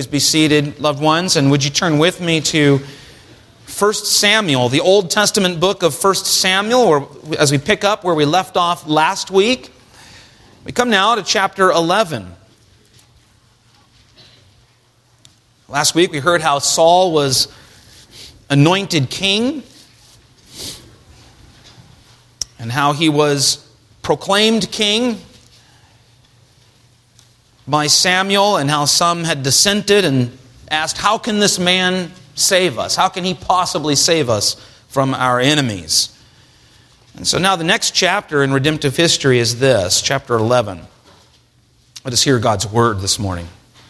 Be seated, loved ones, and would you turn with me to 1 Samuel, the Old Testament book of 1 Samuel, or as we pick up where we left off last week. We come now to chapter 11. Last week we heard how Saul was anointed king and how he was proclaimed king by Samuel, and how some had dissented and asked, how can this man save us? How can he possibly save us from our enemies? And so now the next chapter in redemptive history is this, chapter 11. Let us hear God's word this morning.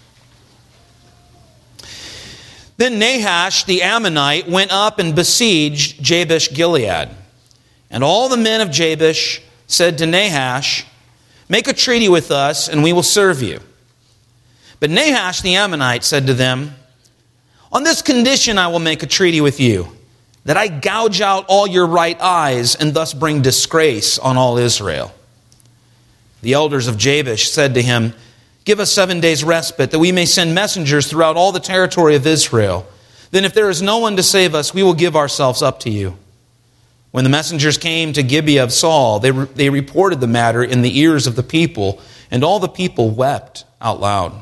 Then Nahash the Ammonite went up and besieged Jabesh-Gilead. And all the men of Jabesh said to Nahash, make a treaty with us, and we will serve you. But Nahash the Ammonite said to them, on this condition I will make a treaty with you, that I gouge out all your right eyes, and thus bring disgrace on all Israel. The elders of Jabesh said to him, give us 7 days' respite, that we may send messengers throughout all the territory of Israel. Then if there is no one to save us, we will give ourselves up to you. When the messengers came to Gibeah of Saul, they reported the matter in the ears of the people, and all the people wept out loud.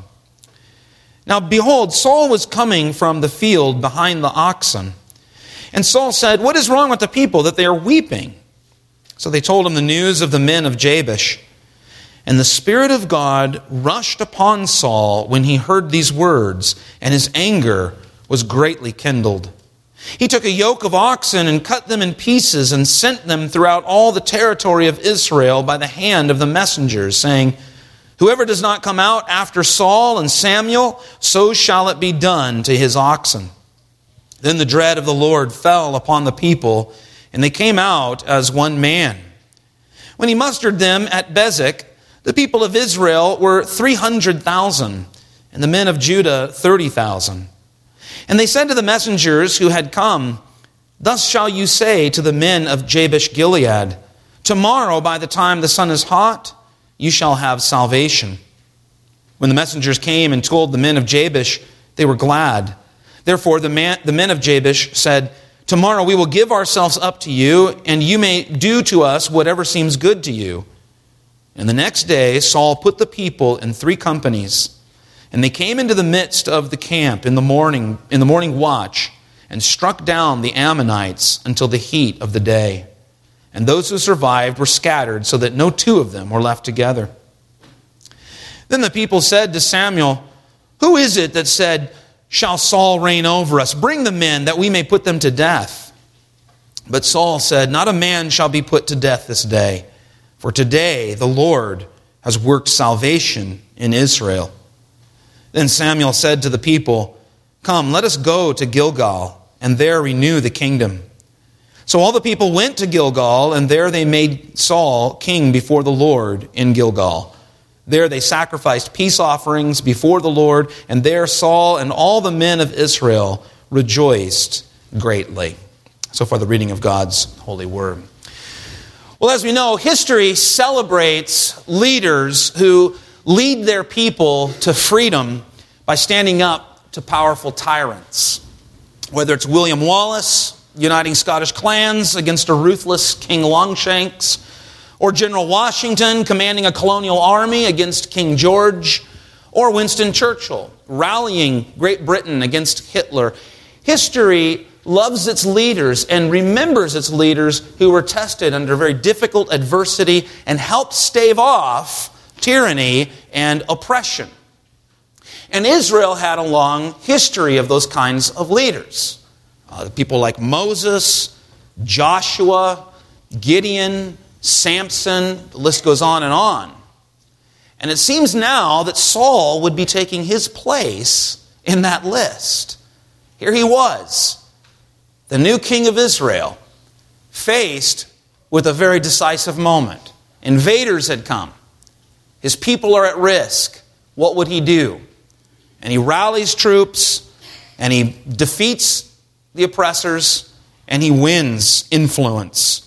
Now behold, Saul was coming from the field behind the oxen. And Saul said, what is wrong with the people that they are weeping? So they told him the news of the men of Jabesh. And the Spirit of God rushed upon Saul when he heard these words, and his anger was greatly kindled. He took a yoke of oxen and cut them in pieces and sent them throughout all the territory of Israel by the hand of the messengers, saying, whoever does not come out after Saul and Samuel, so shall it be done to his oxen. Then the dread of the Lord fell upon the people, and they came out as one man. When he mustered them at Bezek, the people of Israel were 300,000, and the men of Judah 30,000. And they said to the messengers who had come, thus shall you say to the men of Jabesh-Gilead, tomorrow by the time the sun is hot, you shall have salvation. When the messengers came and told the men of Jabesh, they were glad. Therefore the men of Jabesh said, tomorrow we will give ourselves up to you, and you may do to us whatever seems good to you. And the next day Saul put the people in 3 companies, and they came into the midst of the camp in the morning watch, and struck down the Ammonites until the heat of the day. And those who survived were scattered, so that no 2 of them were left together. Then the people said to Samuel, who is it that said, shall Saul reign over us? Bring the men, that we may put them to death. But Saul said, not a man shall be put to death this day, for today the Lord has worked salvation in Israel. Then Samuel said to the people, come, let us go to Gilgal, and there renew the kingdom. So all the people went to Gilgal, and there they made Saul king before the Lord in Gilgal. There they sacrificed peace offerings before the Lord, and there Saul and all the men of Israel rejoiced greatly. So far the reading of God's holy word. Well, as we know, history celebrates leaders who lead their people to freedom by standing up to powerful tyrants. Whether it's William Wallace uniting Scottish clans against a ruthless King Longshanks, or General Washington commanding a colonial army against King George, or Winston Churchill rallying Great Britain against Hitler. History loves its leaders and remembers its leaders who were tested under very difficult adversity and helped stave off tyranny and oppression. And Israel had a long history of those kinds of leaders. People like Moses, Joshua, Gideon, Samson, the list goes on and on. And it seems now that Saul would be taking his place in that list. Here he was, the new king of Israel, faced with a very decisive moment. Invaders had come. His people are at risk. What would he do? And he rallies troops, and he defeats the oppressors, and he wins influence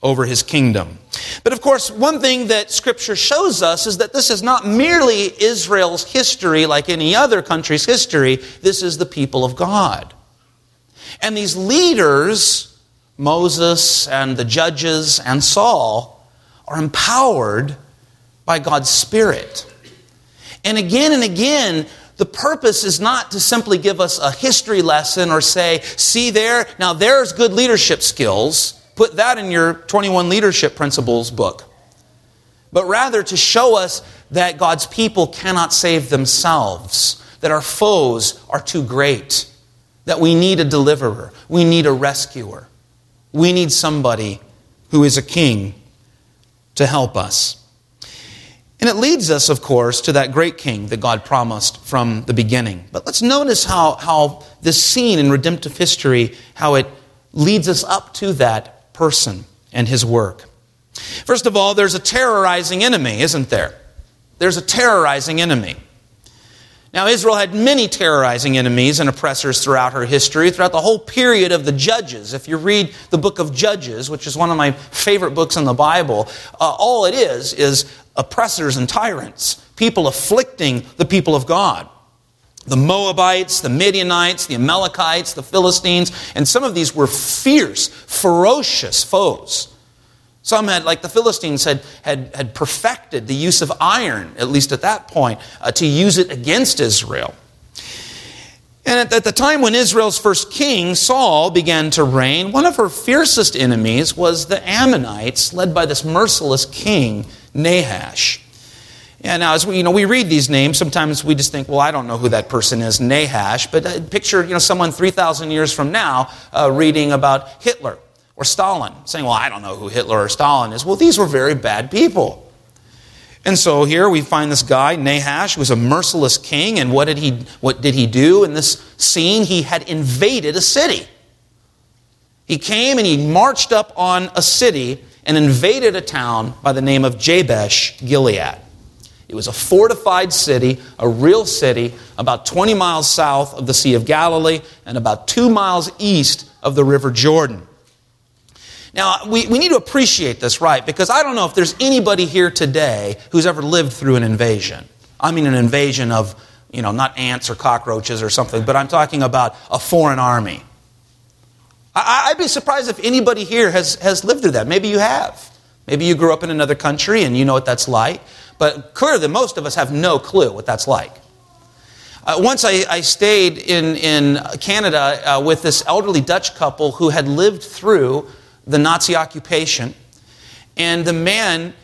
over his kingdom. But of course, one thing that Scripture shows us is that this is not merely Israel's history like any other country's history. This is the people of God. And these leaders, Moses and the judges and Saul, are empowered by God's Spirit. And again, the purpose is not to simply give us a history lesson or say, see there, now there's good leadership skills. Put that in your 21 Leadership Principles book. But rather to show us that God's people cannot save themselves, that our foes are too great, that we need a deliverer, we need a rescuer, we need somebody who is a king to help us. And it leads us, of course, to that great king that God promised from the beginning. But let's notice how this scene in redemptive history, how it leads us up to that person and his work. First of all, there's a terrorizing enemy, isn't there? There's a terrorizing enemy. Now, Israel had many terrorizing enemies and oppressors throughout her history, throughout the whole period of the Judges. If you read the book of Judges, which is one of my favorite books in the Bible, all it is oppressors and tyrants, people afflicting the people of God. The Moabites, the Midianites, the Amalekites, the Philistines, and some of these were fierce, ferocious foes. Some had, like the Philistines, had perfected the use of iron, at least at that point, to use it against Israel. And at the time when Israel's first king, Saul, began to reign, one of her fiercest enemies was the Ammonites, led by this merciless king, Nahash. Yeah, now as we read these names, sometimes we just think, well, I don't know who that person is, Nahash. But picture someone 3,000 years from now reading about Hitler or Stalin, saying, well, I don't know who Hitler or Stalin is. Well, these were very bad people. And so here we find this guy, Nahash, who was a merciless king. And what did he do in this scene? He had invaded a city. He came and he marched up on a city and invaded a town by the name of Jabesh Gilead. It was a fortified city, a real city, about 20 miles south of the Sea of Galilee and about 2 miles east of the River Jordan. Now, we need to appreciate this, right? Because I don't know if there's anybody here today who's ever lived through an invasion. I mean an invasion of, not ants or cockroaches or something, but I'm talking about a foreign army. I'd be surprised if anybody here has lived through that. Maybe you have. Maybe you grew up in another country and you know what that's like. But clearly, most of us have no clue what that's like. Once I stayed in Canada with this elderly Dutch couple who had lived through the Nazi occupation. And the man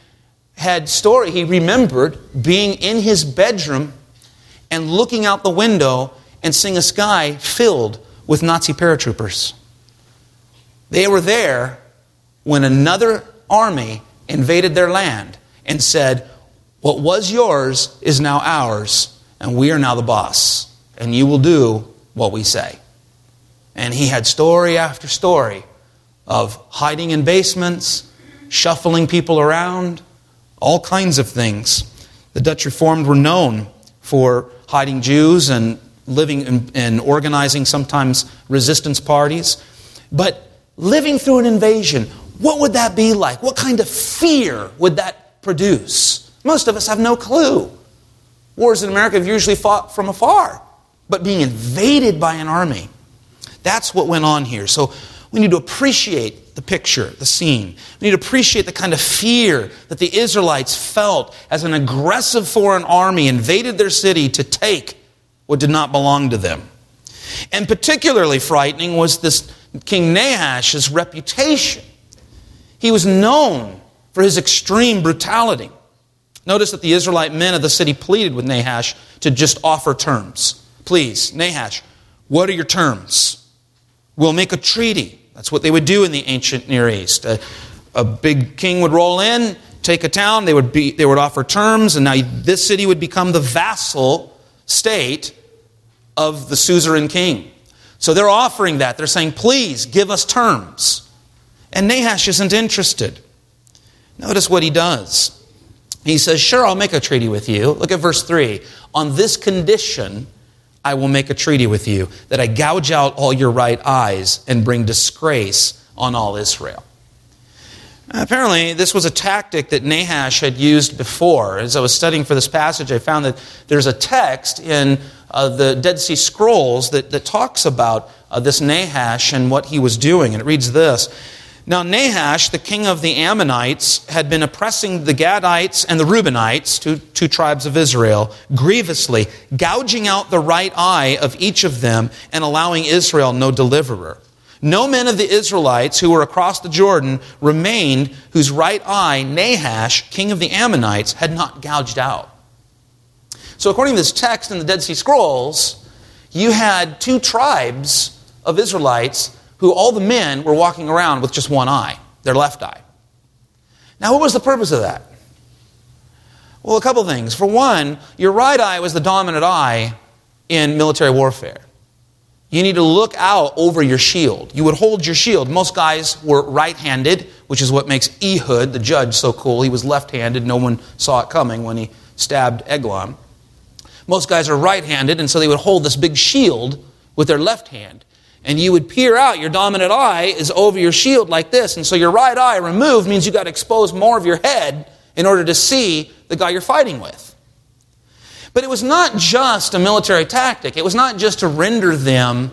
he remembered being in his bedroom and looking out the window and seeing a sky filled with Nazi paratroopers. They were there when another army invaded their land and said, what was yours is now ours, and we are now the boss, and you will do what we say. And he had story after story of hiding in basements, shuffling people around, all kinds of things. The Dutch Reformed were known for hiding Jews and living and organizing sometimes resistance parties. But living through an invasion, what would that be like? What kind of fear would that produce? Most of us have no clue. Wars in America have usually fought from afar. But being invaded by an army, that's what went on here. So we need to appreciate the picture, the scene. We need to appreciate the kind of fear that the Israelites felt as an aggressive foreign army invaded their city to take what did not belong to them. And particularly frightening was this King Nahash's reputation. He was known for his extreme brutality. Notice that the Israelite men of the city pleaded with Nahash to just offer terms. Please, Nahash, what are your terms? We'll make a treaty. That's what they would do in the ancient Near East. A big king would roll in, take a town, they would offer terms, and now this city would become the vassal state of the suzerain king. So they're offering that. They're saying, please, give us terms. And Nahash isn't interested. Notice what he does. He says, sure, I'll make a treaty with you. Look at verse 3. On this condition, I will make a treaty with you, that I gouge out all your right eyes and bring disgrace on all Israel. Apparently, this was a tactic that Nahash had used before. As I was studying for this passage, I found that there's a text in the Dead Sea Scrolls that talks about this Nahash and what he was doing. And it reads this: Now Nahash, the king of the Ammonites, had been oppressing the Gadites and the Reubenites, two tribes of Israel, grievously, gouging out the right eye of each of them and allowing Israel no deliverer. No men of the Israelites who were across the Jordan remained whose right eye Nahash, king of the Ammonites, had not gouged out. So according to this text in the Dead Sea Scrolls, you had two tribes of Israelites who all the men were walking around with just one eye, their left eye. Now, what was the purpose of that? Well, a couple things. For one, your right eye was the dominant eye in military warfare. You need to look out over your shield. You would hold your shield. Most guys were right-handed, which is what makes Ehud, the judge, so cool. He was left-handed. No one saw it coming when he stabbed Eglon. Most guys are right-handed, and so they would hold this big shield with their left hand. And you would peer out. Your dominant eye is over your shield like this. And so your right eye removed means you got to expose more of your head in order to see the guy you're fighting with. But it was not just a military tactic. It was not just to render them,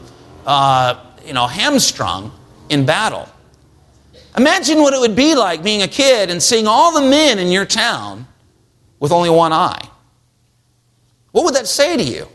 hamstrung in battle. Imagine what it would be like being a kid and seeing all the men in your town with only one eye. What would that say to you?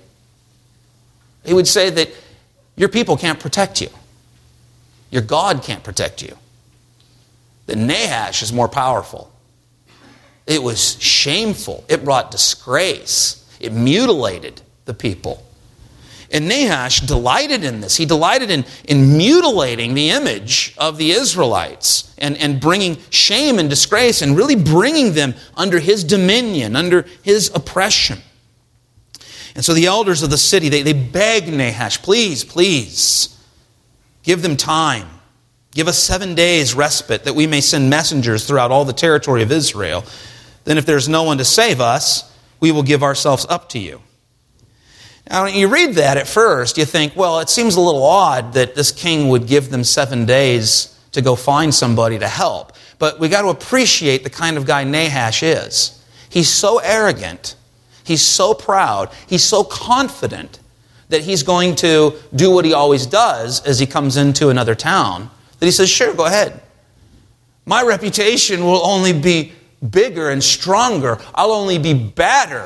It would say that your people can't protect you. Your God can't protect you. That Nahash is more powerful. It was shameful. It brought disgrace. It mutilated the people. And Nahash delighted in this. He delighted in mutilating the image of the Israelites and bringing shame and disgrace and really bringing them under his dominion, under his oppression. And so the elders of the city, they begged Nahash, please, give them time. Give us 7 days respite that we may send messengers throughout all the territory of Israel. Then if there's no one to save us, we will give ourselves up to you. Now, when you read that at first, you think, well, it seems a little odd that this king would give them 7 days to go find somebody to help. But we got to appreciate the kind of guy Nahash is. He's so arrogant. He's so proud. He's so confident that he's going to do what he always does as he comes into another town, that he says, sure, go ahead. My reputation will only be bigger and stronger. I'll only be badder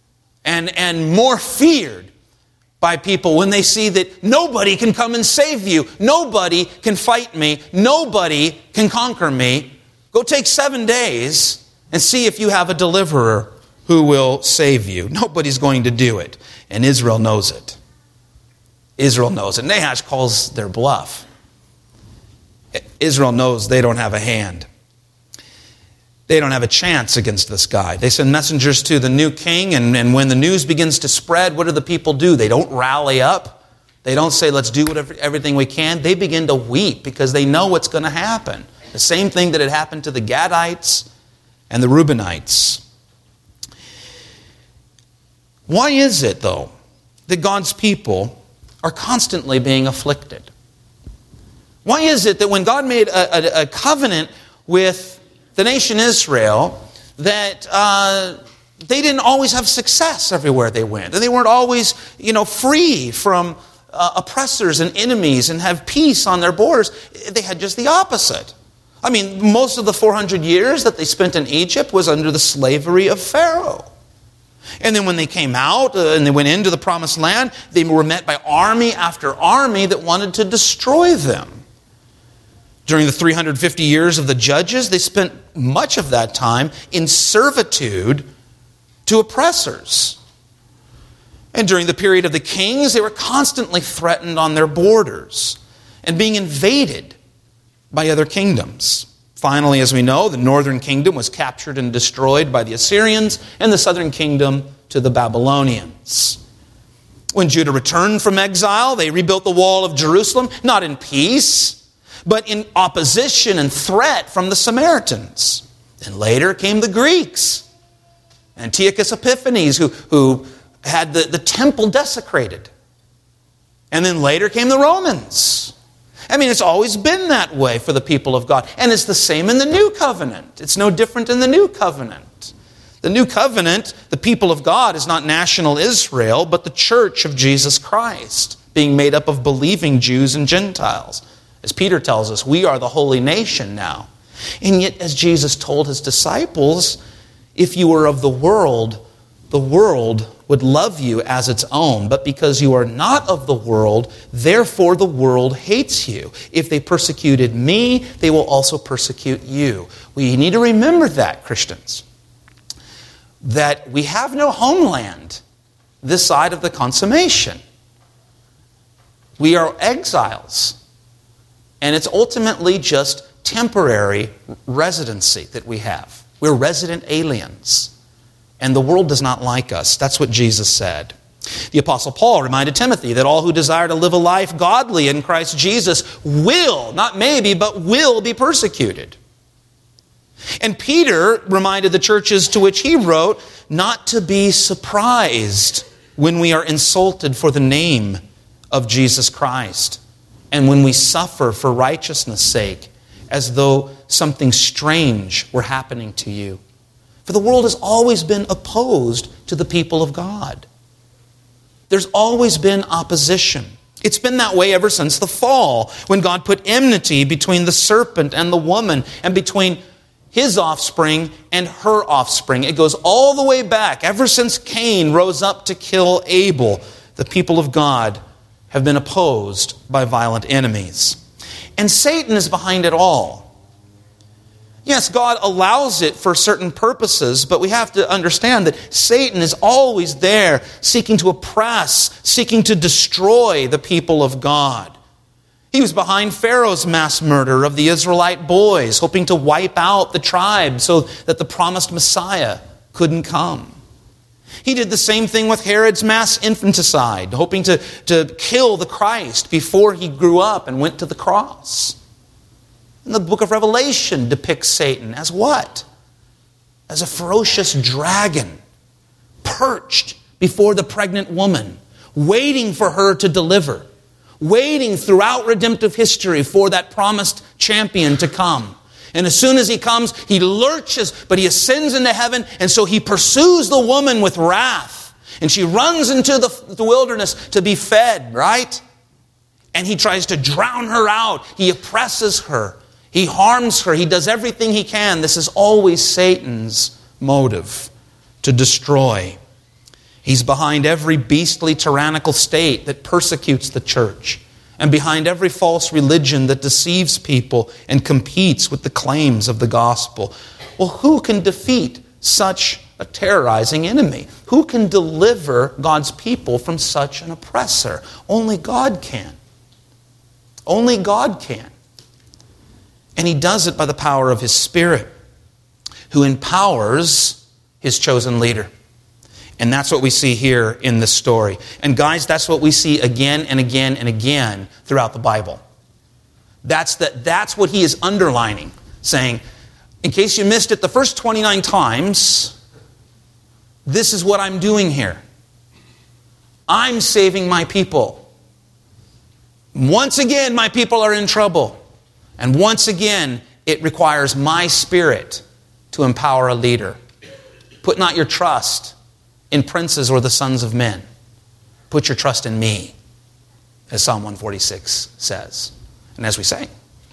and more feared by people when they see that nobody can come and save you. Nobody can fight me. Nobody can conquer me. Go take 7 days and see if you have a deliverer who will save you. Nobody's going to do it. And Israel knows it. Israel knows it. Nahash calls their bluff. Israel knows they don't have a hand. They don't have a chance against this guy. They send messengers to the new king, and when the news begins to spread, what do the people do? They don't rally up. They don't say, let's do everything we can. They begin to weep because they know what's going to happen. The same thing that had happened to the Gadites and the Reubenites. Why is it, though, that God's people are constantly being afflicted? Why is it that when God made a covenant with the nation Israel, that they didn't always have success everywhere they went? And they weren't always, free from oppressors and enemies and have peace on their borders. They had just the opposite. I mean, most of the 400 years that they spent in Egypt was under the slavery of Pharaoh. And then when they came out and they went into the promised land, they were met by army after army that wanted to destroy them. During the 350 years of the judges, they spent much of that time in servitude to oppressors. And during the period of the kings, they were constantly threatened on their borders and being invaded by other kingdoms. Finally, as we know, the northern kingdom was captured and destroyed by the Assyrians, and the southern kingdom to the Babylonians. When Judah returned from exile, they rebuilt the wall of Jerusalem, not in peace, but in opposition and threat from the Samaritans. And later came the Greeks, Antiochus Epiphanes, who had the temple desecrated. And then later came the Romans. I mean, it's always been that way for the people of God. And it's the same in the New Covenant. It's no different in the New Covenant. The New Covenant, the people of God, is not national Israel, but the church of Jesus Christ, being made up of believing Jews and Gentiles. As Peter tells us, we are the holy nation now. And yet, as Jesus told his disciples, if you were of the world would love you as its own. But because you are not of the world, therefore the world hates you. If they persecuted me, they will also persecute you. We need to remember that, Christians, that we have no homeland this side of the consummation. We are exiles. And it's ultimately just temporary residency that we have. We're resident aliens. And the world does not like us. That's what Jesus said. The Apostle Paul reminded Timothy that all who desire to live a life godly in Christ Jesus will, not maybe, but will be persecuted. And Peter reminded the churches to which he wrote not to be surprised when we are insulted for the name of Jesus Christ and when we suffer for righteousness' sake, as though something strange were happening to you. For the world has always been opposed to the people of God. There's always been opposition. It's been that way ever since the fall, when God put enmity between the serpent and the woman, and between his offspring and her offspring. It goes all the way back. Ever since Cain rose up to kill Abel, the people of God have been opposed by violent enemies. And Satan is behind it all. Yes, God allows it for certain purposes, but we have to understand that Satan is always there seeking to oppress, seeking to destroy the people of God. He was behind Pharaoh's mass murder of the Israelite boys, hoping to wipe out the tribe so that the promised Messiah couldn't come. He did the same thing with Herod's mass infanticide, hoping to kill the Christ before he grew up and went to the cross. And the book of Revelation depicts Satan as what? As a ferocious dragon, perched before the pregnant woman, waiting for her to deliver, waiting throughout redemptive history for that promised champion to come. And as soon as he comes, he lurches, but he ascends into heaven, and so he pursues the woman with wrath. And she runs into the wilderness to be fed, right? And he tries to drown her out. He oppresses her. He harms her. He does everything he can. This is always Satan's motive, to destroy. He's behind every beastly, tyrannical state that persecutes the church, and behind every false religion that deceives people and competes with the claims of the gospel. Well, who can defeat such a terrorizing enemy? Who can deliver God's people from such an oppressor? Only God can. Only God can. And he does it by the power of his Spirit, who empowers his chosen leader. And that's what we see here in this story. And guys, that's what we see again and again and again throughout the Bible. That's what he is underlining, saying, in case you missed it the first 29 times, this is what I'm doing here. I'm saving my people. Once again, my people are in trouble. And once again, it requires my Spirit to empower a leader. Put not your trust in princes or the sons of men. Put your trust in me, as Psalm 146 says, and as we sang.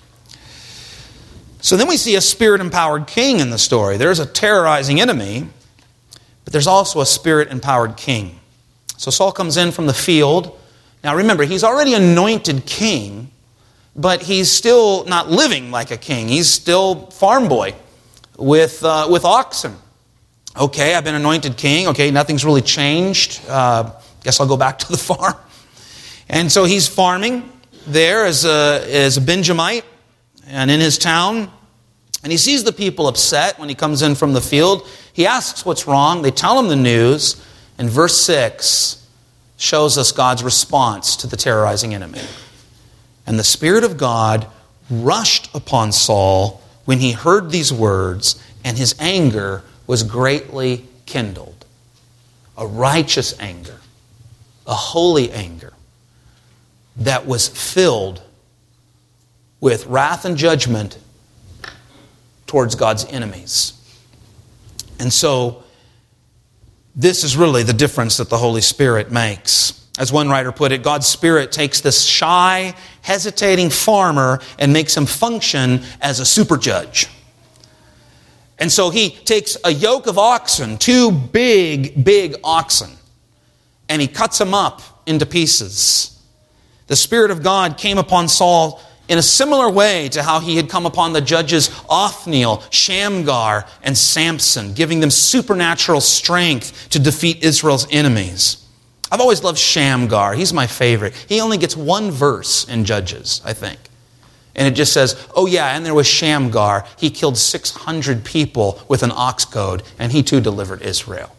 So then we see a Spirit-empowered king in the story. There's a terrorizing enemy, but there's also a Spirit-empowered king. So Saul comes in from the field. Now remember, he's already anointed king, but he's still not living like a king. He's still farm boy with oxen. Okay, I've been anointed king. Okay, nothing's really changed. Guess I'll go back to the farm. And so he's farming there as a Benjamite and in his town. And he sees the people upset when he comes in from the field. He asks what's wrong. They tell him the news. And verse 6 shows us God's response to the terrorizing enemy. And the Spirit of God rushed upon Saul when he heard these words, and his anger was greatly kindled. A righteous anger, a holy anger that was filled with wrath and judgment towards God's enemies. And so, this is really the difference that the Holy Spirit makes. As one writer put it, God's Spirit takes this shy, hesitating farmer and makes him function as a super judge. And so he takes a yoke of oxen, two big oxen, and he cuts them up into pieces. The Spirit of God came upon Saul in a similar way to how he had come upon the judges Othniel, Shamgar, and Samson, giving them supernatural strength to defeat Israel's enemies. I've always loved Shamgar. He's my favorite. He only gets one verse in Judges, I think. And it just says, oh yeah, and there was Shamgar. He killed 600 people with an ox goad, and he too delivered Israel.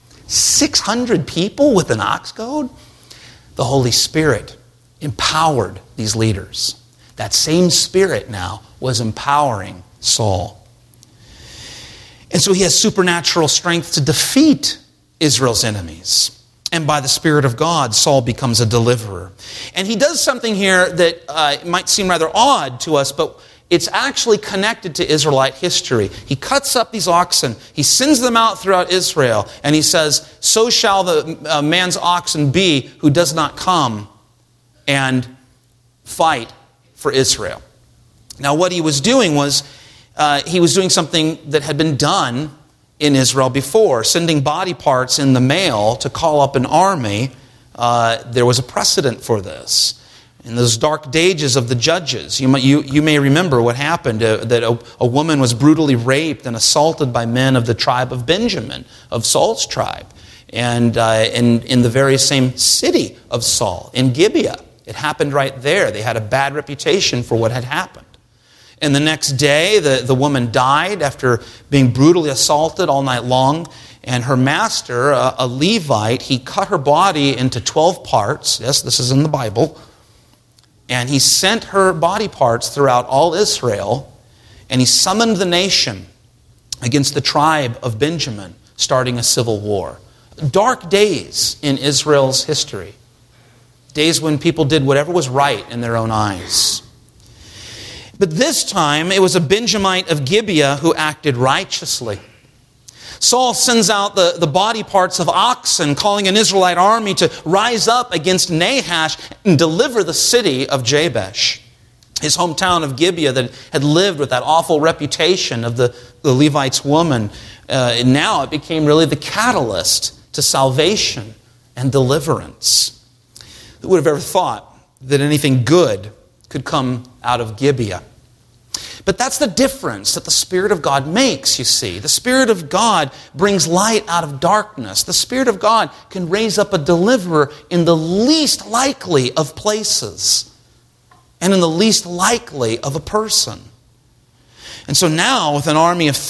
600 people with an ox goad? The Holy Spirit empowered these leaders. That same Spirit now was empowering Saul. And so he has supernatural strength to defeat Israel's enemies. And by the Spirit of God, Saul becomes a deliverer. And he does something here that might seem rather odd to us, but it's actually connected to Israelite history. He cuts up these oxen, he sends them out throughout Israel, and he says, so shall the man's oxen be who does not come and fight for Israel. Now what he was doing was, he was doing something that had been done in Israel before, sending body parts in the mail to call up an army. There was a precedent for this. In those dark days of the judges, you may remember what happened, that a woman was brutally raped and assaulted by men of the tribe of Benjamin, of Saul's tribe, and in the very same city of Saul, in Gibeah. It happened right there. They had a bad reputation for what had happened. And the next day, the woman died after being brutally assaulted all night long. And her master, a Levite, he cut her body into 12 parts. Yes, this is in the Bible. And he sent her body parts throughout all Israel. And he summoned the nation against the tribe of Benjamin, starting a civil war. Dark days in Israel's history. Days when people did whatever was right in their own eyes. But this time, it was a Benjamite of Gibeah who acted righteously. Saul sends out the body parts of oxen, calling an Israelite army to rise up against Nahash and deliver the city of Jabesh. His hometown of Gibeah that had lived with that awful reputation of the Levite's woman, and now it became really the catalyst to salvation and deliverance. Who would have ever thought that anything good could come out of Gibeah? But that's the difference that the Spirit of God makes, you see. The Spirit of God brings light out of darkness. The Spirit of God can raise up a deliverer in the least likely of places and in the least likely of a person. And so now, with an army of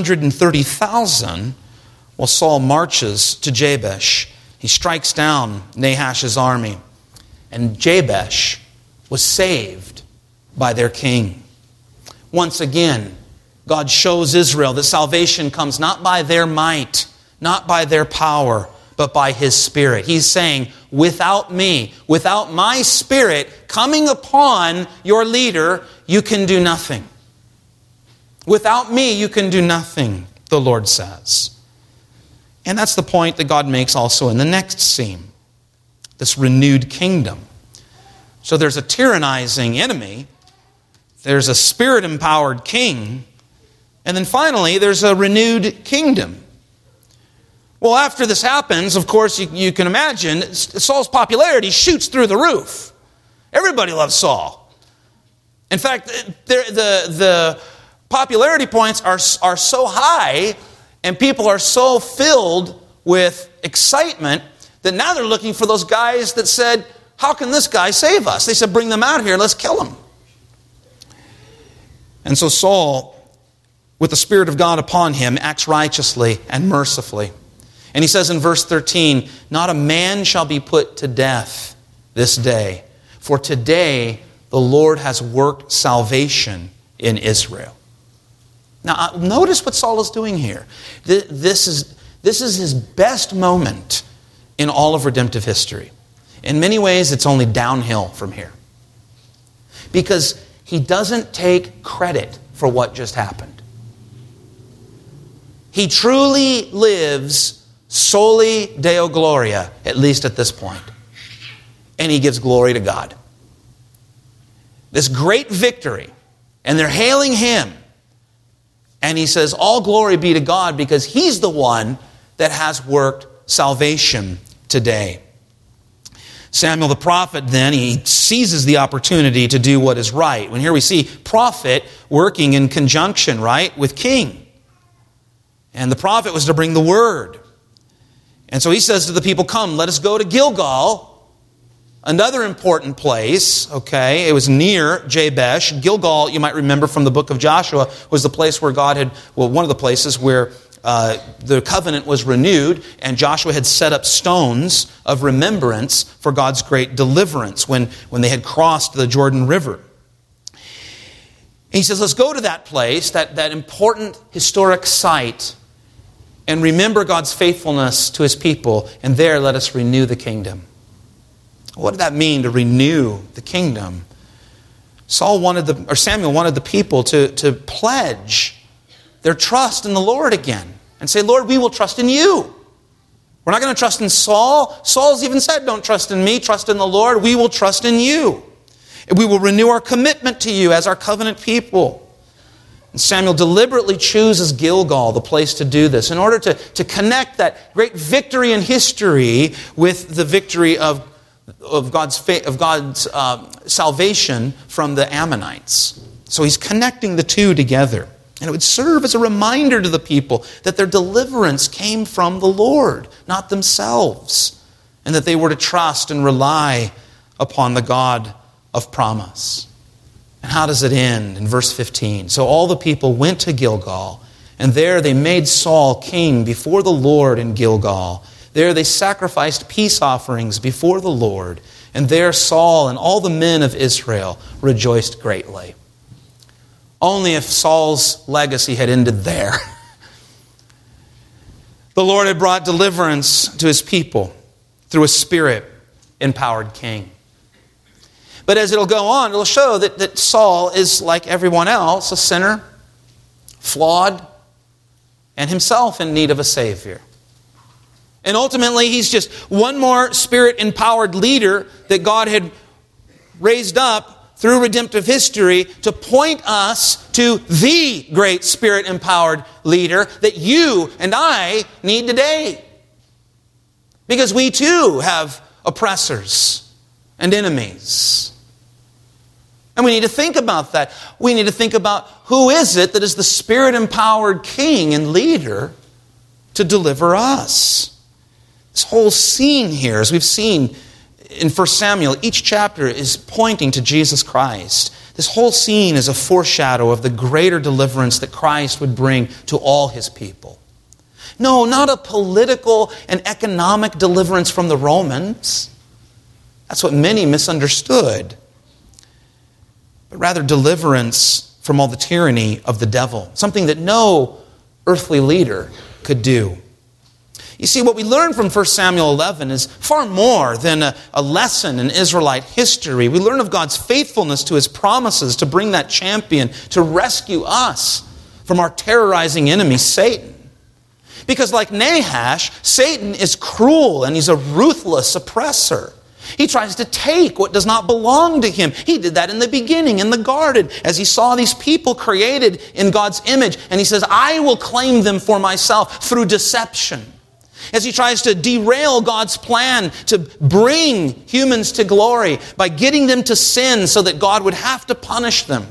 330,000, while Saul marches to Jabesh, he strikes down Nahash's army. And Jabesh was saved by their king. Once again, God shows Israel that salvation comes not by their might, not by their power, but by His Spirit. He's saying, without me, without my Spirit coming upon your leader, you can do nothing. Without me, you can do nothing, the Lord says. And that's the point that God makes also in the next scene. This renewed kingdom. So there's a tyrannizing enemy, there's a Spirit-empowered king, and then finally there's a renewed kingdom. Well, after this happens, of course, you can imagine, Saul's popularity shoots through the roof. Everybody loves Saul. In fact, the popularity points are so high, and people are so filled with excitement, that now they're looking for those guys that said, how can this guy save us? They said, bring them out here, let's kill him. And so Saul, with the Spirit of God upon him, acts righteously and mercifully. And he says in verse 13, not a man shall be put to death this day, for today the Lord has worked salvation in Israel. Now, notice what Saul is doing here. This is his best moment in all of redemptive history. In many ways, it's only downhill from here. Because he doesn't take credit for what just happened. He truly lives soli Deo Gloria, at least at this point. And he gives glory to God. This great victory, and they're hailing him. And he says, all glory be to God, because he's the one that has worked salvation today. Samuel the prophet then, he seizes the opportunity to do what is right. When here we see prophet working in conjunction, right, with king. And the prophet was to bring the word. And so he says to the people, come, let us go to Gilgal, another important place, okay? It was near Jabesh. Gilgal, you might remember from the book of Joshua, was the place where God had, one of the places where the covenant was renewed, and Joshua had set up stones of remembrance for God's great deliverance when they had crossed the Jordan River. He says, let's go to that place, that important historic site, and remember God's faithfulness to his people, and there let us renew the kingdom. What did that mean, to renew the kingdom? Samuel wanted the people to pledge their trust in the Lord again and say, Lord, we will trust in you. We're not going to trust in Saul. Saul's even said, don't trust in me, trust in the Lord. We will trust in you. And we will renew our commitment to you as our covenant people. And Samuel deliberately chooses Gilgal, the place to do this, in order to connect that great victory in history with the victory of God's salvation from the Ammonites. So he's connecting the two together. And it would serve as a reminder to the people that their deliverance came from the Lord, not themselves, and that they were to trust and rely upon the God of promise. And how does it end? In verse 15. So all the people went to Gilgal, and there they made Saul king before the Lord in Gilgal. There they sacrificed peace offerings before the Lord, and there Saul and all the men of Israel rejoiced greatly. Only if Saul's legacy had ended there. The Lord had brought deliverance to his people through a Spirit-empowered king. But as it'll go on, it'll show that Saul is like everyone else, a sinner, flawed, and himself in need of a Savior. And ultimately, he's just one more Spirit-empowered leader that God had raised up through redemptive history to point us to the great Spirit-empowered leader that you and I need today. Because we too have oppressors and enemies. And we need to think about that. We need to think about who is it that is the Spirit-empowered king and leader to deliver us. This whole scene here, as we've seen in 1 Samuel, each chapter is pointing to Jesus Christ. This whole scene is a foreshadow of the greater deliverance that Christ would bring to all his people. No, not a political and economic deliverance from the Romans. That's what many misunderstood. But rather deliverance from all the tyranny of the devil. Something that no earthly leader could do. You see, what we learn from 1 Samuel 11 is far more than a lesson in Israelite history. We learn of God's faithfulness to his promises to bring that champion to rescue us from our terrorizing enemy, Satan. Because like Nahash, Satan is cruel and he's a ruthless oppressor. He tries to take what does not belong to him. He did that in the beginning, in the garden, as he saw these people created in God's image. And he says, I will claim them for myself through deception. As he tries to derail God's plan to bring humans to glory by getting them to sin so that God would have to punish them.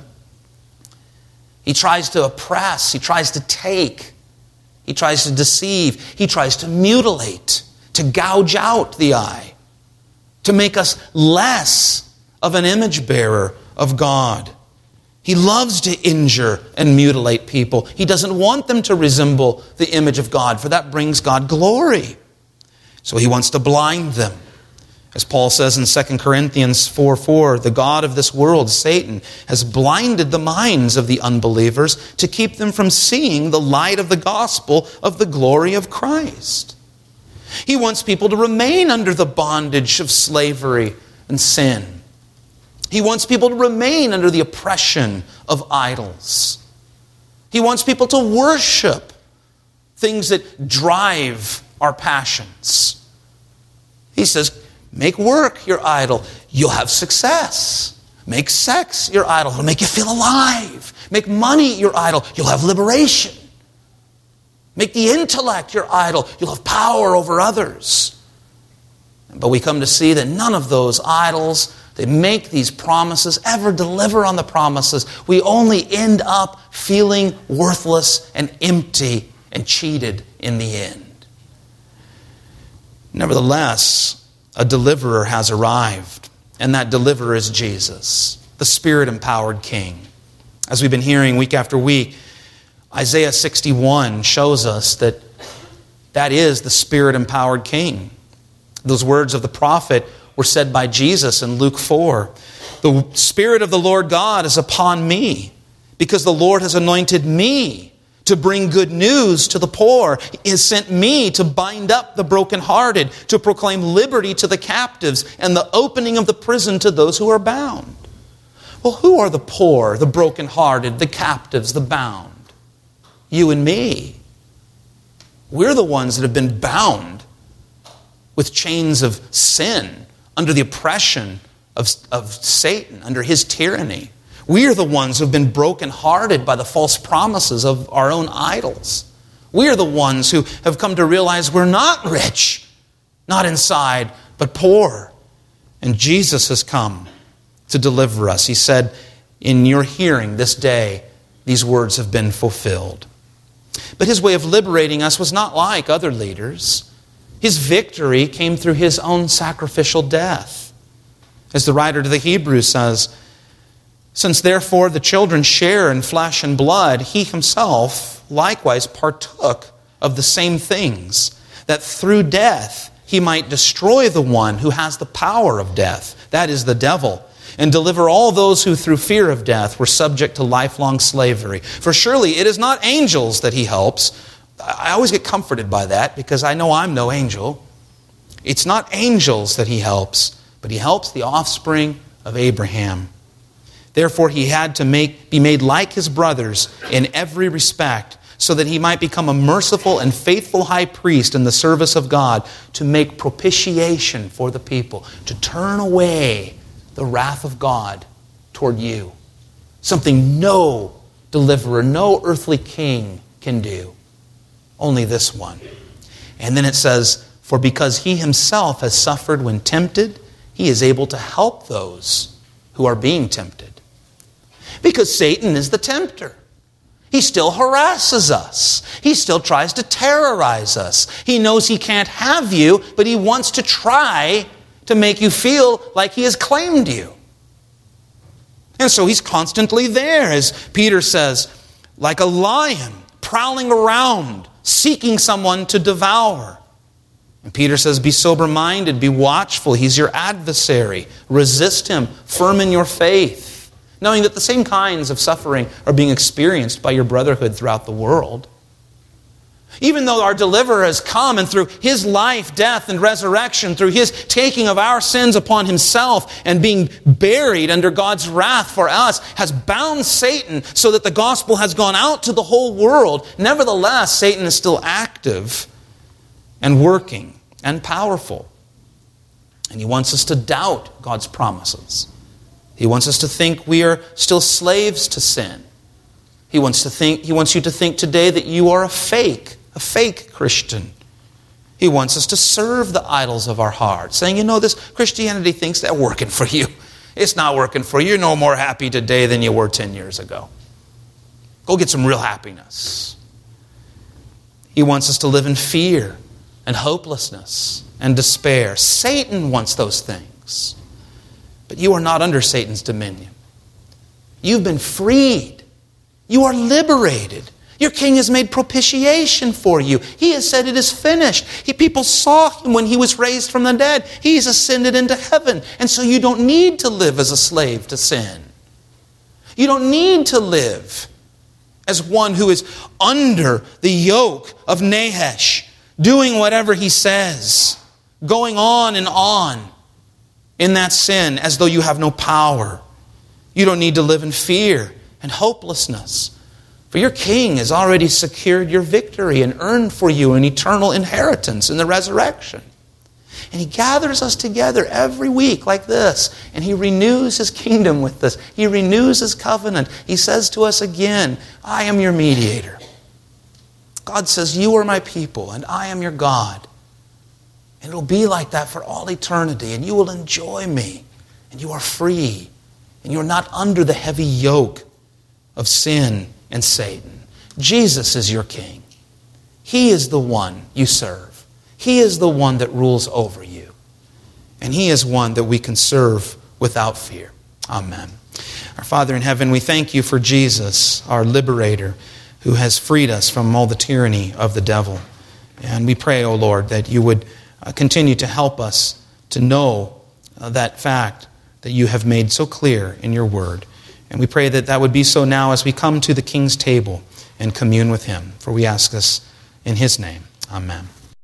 He tries to oppress. He tries to take. He tries to deceive. He tries to mutilate, to gouge out the eye, to make us less of an image bearer of God. He loves to injure and mutilate people. He doesn't want them to resemble the image of God, for that brings God glory. So he wants to blind them. As Paul says in 2 Corinthians 4:4, the God of this world, Satan, has blinded the minds of the unbelievers to keep them from seeing the light of the gospel of the glory of Christ. He wants people to remain under the bondage of slavery and sin. He wants people to remain under the oppression of idols. He wants people to worship things that drive our passions. He says, make work your idol. You'll have success. Make sex your idol. It'll make you feel alive. Make money your idol. You'll have liberation. Make the intellect your idol. You'll have power over others. But we come to see that none of those idols, they make these promises, ever deliver on the promises. We only end up feeling worthless and empty and cheated in the end. Nevertheless, a deliverer has arrived, and that deliverer is Jesus, the Spirit-empowered King. As we've been hearing week after week, Isaiah 61 shows us that that is the Spirit-empowered King. Those words of the prophet were said by Jesus in Luke 4. The Spirit of the Lord God is upon me, because the Lord has anointed me to bring good news to the poor. He has sent me to bind up the brokenhearted, to proclaim liberty to the captives, and the opening of the prison to those who are bound. Well, who are the poor, the brokenhearted, the captives, the bound? You and me. We're the ones that have been bound with chains of sin, under the oppression of Satan, under his tyranny. We are the ones who have been brokenhearted by the false promises of our own idols. We are the ones who have come to realize we're not rich, not inside, but poor. And Jesus has come to deliver us. He said, in your hearing this day, these words have been fulfilled. But his way of liberating us was not like other leaders. His victory came through his own sacrificial death. As the writer to the Hebrews says, since therefore the children share in flesh and blood, he himself likewise partook of the same things, that through death he might destroy the one who has the power of death, that is the devil, and deliver all those who through fear of death were subject to lifelong slavery. For surely it is not angels that he helps. I always get comforted by that because I know I'm no angel. It's not angels that he helps, but he helps the offspring of Abraham. Therefore he had to be made like his brothers in every respect, so that he might become a merciful and faithful high priest in the service of God, to make propitiation for the people, to turn away the wrath of God toward you. Something no deliverer, no earthly king can do. Only this one. And then it says, for because he himself has suffered when tempted, he is able to help those who are being tempted. Because Satan is the tempter. He still harasses us. He still tries to terrorize us. He knows he can't have you, but he wants to try to make you feel like he has claimed you. And so he's constantly there, as Peter says, like a lion prowling around, seeking someone to devour. And Peter says, be sober-minded, be watchful. He's your adversary. Resist him, firm in your faith, knowing that the same kinds of suffering are being experienced by your brotherhood throughout the world. Even though our deliverer has come, and through his life, death, and resurrection, through his taking of our sins upon himself and being buried under God's wrath for us, has bound Satan so that the gospel has gone out to the whole world, nevertheless, Satan is still active and working and powerful. And he wants us to doubt God's promises. He wants us to think we are still slaves to sin. He wants you to think today that you are a fake Christian. He wants us to serve the idols of our heart, saying, this Christianity thinks they're working for you. It's not working for you. You're no more happy today than you were 10 years ago. Go get some real happiness. He wants us to live in fear and hopelessness and despair. Satan wants those things. But you are not under Satan's dominion. You've been freed. You are liberated. Your king has made propitiation for you. He has said it is finished. People saw him when he was raised from the dead. He's ascended into heaven. And so you don't need to live as a slave to sin. You don't need to live as one who is under the yoke of Nahash, doing whatever he says, going on and on. in that sin as though you have no power. You don't need to live in fear and hopelessness. For your King has already secured your victory and earned for you an eternal inheritance in the resurrection. And He gathers us together every week like this, and He renews His kingdom with us. He renews His covenant. He says to us again, I am your mediator. God says, you are my people, and I am your God. And it'll be like that for all eternity, and you will enjoy me, and you are free, and you are not under the heavy yoke of sin and Satan. Jesus is your King. He is the one you serve. He is the one that rules over you. And He is one that we can serve without fear. Amen. Our Father in heaven, we thank You for Jesus, our liberator, who has freed us from all the tyranny of the devil. And we pray, O Lord, that You would continue to help us to know that fact that You have made so clear in Your word. And we pray that that would be so now as we come to the King's table and commune with Him. For we ask this in His name. Amen.